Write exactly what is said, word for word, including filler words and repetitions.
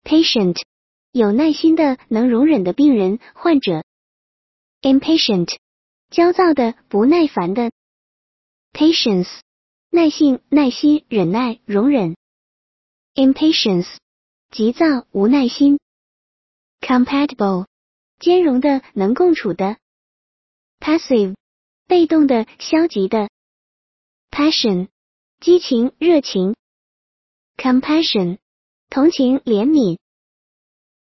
patient 有耐心的、能容忍的病人、患者。impatient 焦躁的、不耐烦的。patience 耐性、耐心、忍耐、容忍。impatience 急躁、无耐心。compatible 兼容的、能共处的。passive 被动的、消极的。passion 激情、热情。compassion 同情、怜悯。